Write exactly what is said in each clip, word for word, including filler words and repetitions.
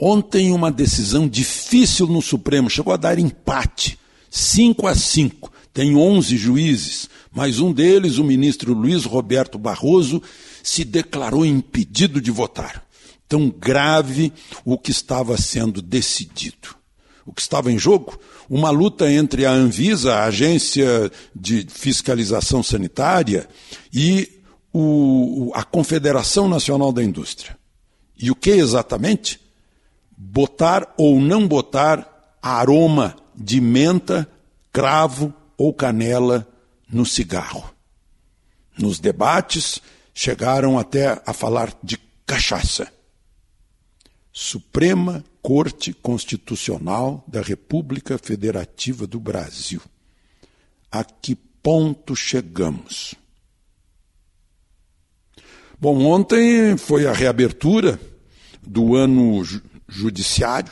Ontem uma decisão difícil no Supremo, chegou a dar empate, cinco a cinco. Tem onze juízes, mas um deles, o ministro Luiz Roberto Barroso, se declarou impedido de votar. Tão grave o que estava sendo decidido. O que estava em jogo? Uma luta entre a Anvisa, a Agência de Fiscalização Sanitária, e o, a Confederação Nacional da Indústria. E o que exatamente? Botar ou não botar aroma de menta, cravo ou canela no cigarro. Nos debates, chegaram até a falar de cachaça. Suprema Corte Constitucional da República Federativa do Brasil. A que ponto chegamos? Bom, ontem foi a reabertura do ano ju- judiciário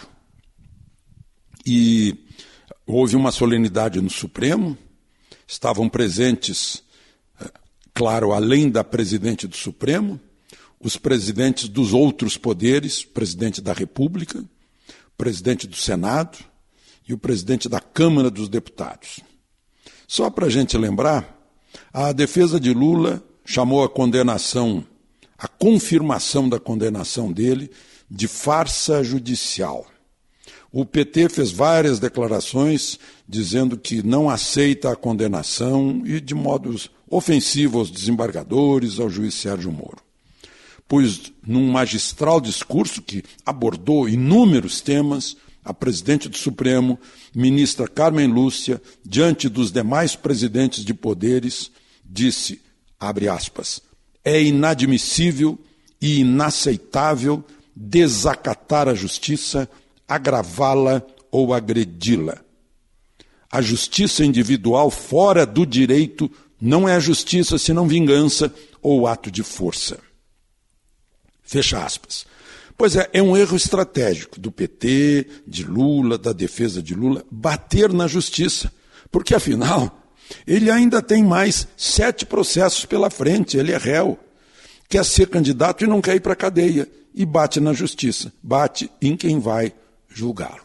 e houve uma solenidade no Supremo. Estavam presentes, claro, além da presidente do Supremo, os presidentes dos outros poderes, presidente da República, presidente do Senado e o presidente da Câmara dos Deputados. Só para a gente lembrar, a defesa de Lula chamou a condenação, a confirmação da condenação dele de farsa judicial. O P T fez várias declarações dizendo que não aceita a condenação e de modos ofensivos aos desembargadores, ao juiz Sérgio Moro. Pois, num magistral discurso que abordou inúmeros temas, a presidente do Supremo, ministra Carmen Lúcia, diante dos demais presidentes de poderes, disse, abre aspas, é inadmissível e inaceitável desacatar a justiça, agravá-la ou agredi-la. A justiça individual fora do direito não é justiça senão vingança ou ato de força. Fecha aspas. Pois é, é um erro estratégico do P T, de Lula, da defesa de Lula, bater na justiça, porque afinal ele ainda tem mais sete processos pela frente, ele é réu, quer ser candidato e não quer ir para a cadeia, e bate na justiça, bate em quem vai julgá-lo.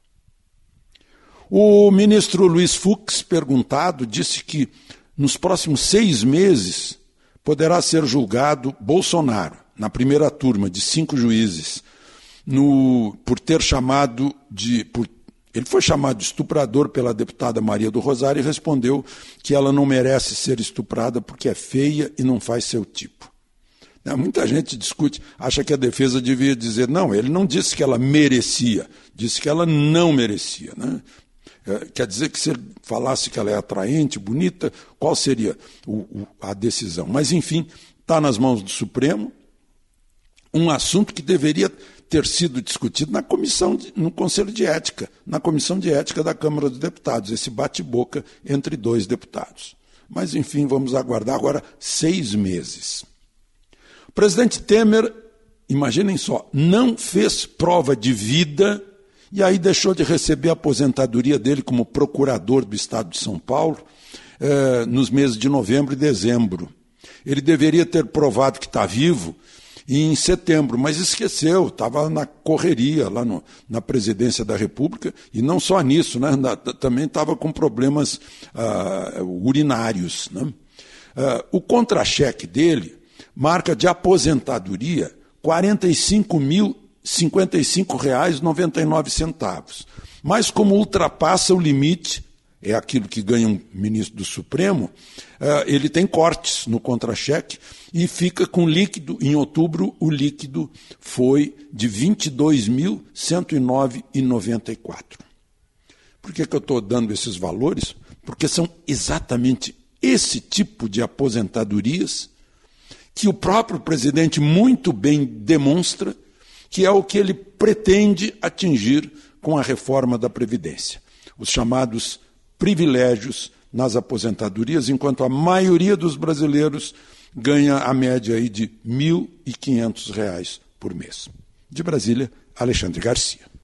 O ministro Luiz Fux, perguntado, disse que nos próximos seis meses poderá ser julgado Bolsonaro, na primeira turma de cinco juízes, no, por ter chamado de... Por, ele foi chamado de estuprador pela deputada Maria do Rosário e respondeu que ela não merece ser estuprada porque é feia e não faz seu tipo. Muita gente discute, acha que a defesa devia dizer, não, ele não disse que ela merecia, disse que ela não merecia. Né? Quer dizer que se ele falasse que ela é atraente, bonita, qual seria o, o, a decisão? Mas, enfim, está nas mãos do Supremo, um assunto que deveria ter sido discutido na comissão, de, no Conselho de Ética, na Comissão de Ética da Câmara dos Deputados, esse bate-boca entre dois deputados. Mas, enfim, vamos aguardar agora seis meses. O presidente Temer, imaginem só, não fez prova de vida e aí deixou de receber a aposentadoria dele como procurador do Estado de São Paulo eh, nos meses de novembro e dezembro. Ele deveria ter provado que está vivo em setembro, mas esqueceu, estava na correria lá no, na presidência da República, e não só nisso, né, na, também estava com problemas uh, urinários. Né? Uh, o contra-cheque dele marca de aposentadoria quarenta e cinco mil e cinquenta e cinco reais e noventa e nove centavos. Mas como ultrapassa o limite, é aquilo que ganha um ministro do Supremo, uh, ele tem cortes no contra-cheque e fica com líquido. Em outubro, o líquido foi de vinte e dois mil cento e nove reais e noventa e quatro centavos. Por que, que eu estou dando esses valores? Porque são exatamente esse tipo de aposentadorias que o próprio presidente muito bem demonstra que é o que ele pretende atingir com a reforma da Previdência. Os chamados privilégios nas aposentadorias, enquanto a maioria dos brasileiros ganha a média aí de mil e quinhentos reais por mês. De Brasília, Alexandre Garcia.